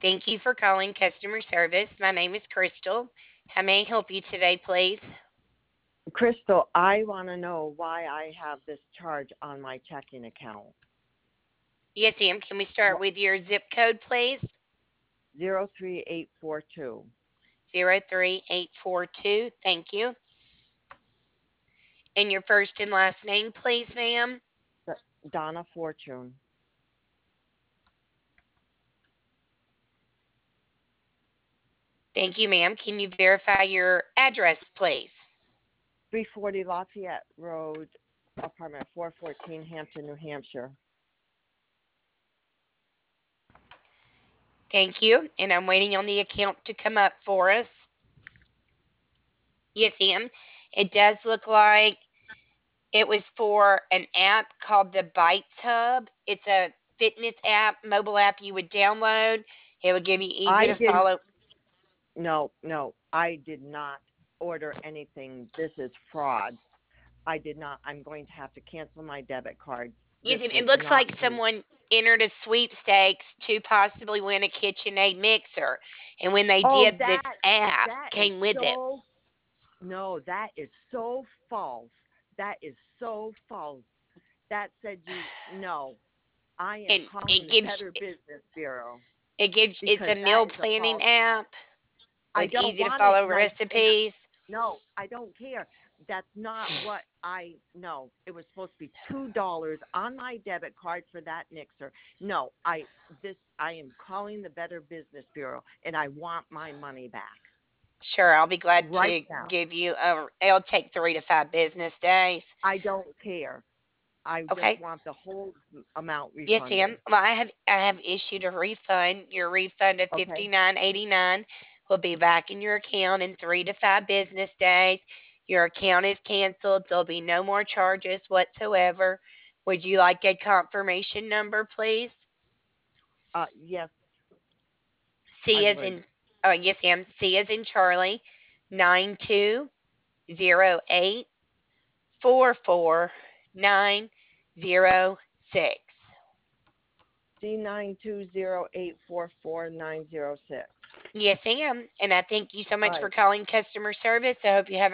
Thank you for calling customer service. My name is Crystal. How may I help you today, please? Crystal, I want to know why I have this charge on my checking account. Yes, ma'am. Can we start with your zip code, please? 03842. 03842. Thank you. And your first and last name, please, ma'am. Donna Fortune. Thank you, ma'am. Can you verify your address, please? 340 Lafayette Road, apartment 414, Hampton, New Hampshire. Thank you. And I'm waiting on the account to come up for us. Yes, ma'am. It does look like it was for an app called the Bites Hub. It's a fitness app, mobile app you would download. It would give you easy I to didn't, follow. no, I did not order anything. This is fraud. I did not. I'm going to have to cancel my debit card. This Yes, it was looks not like me. someone entered a sweepstakes to possibly win a KitchenAid mixer. And when they Oh, did, this app that is came with it. so No, that is so false. That is so false. That said, no, I am And calling the Better Business Bureau it's because a that meal is a planning false. app I with don't easy to want it, follow and recipes. no, I don't care. That's not what I know. It was supposed to be $2 on my debit card for that mixer. No, I am calling the Better Business Bureau, and I want my money back Sure, I'll be glad right to now. give you it'll take 3 to 5 business days. I don't care. I just Okay. want the whole amount Yes, refunded. ma'am. Well, I have issued a refund. Your refund of Okay. $59.89 will be back in your account in 3 to 5 business days. Your account is canceled. There'll be no more charges whatsoever. Would you like a confirmation number, please? Yes, I C as would. in yes, ma'am. C as in Charlie, 9208444906. C920844906. Yes, ma'am. And I thank you so All much for right. calling customer service. I hope you have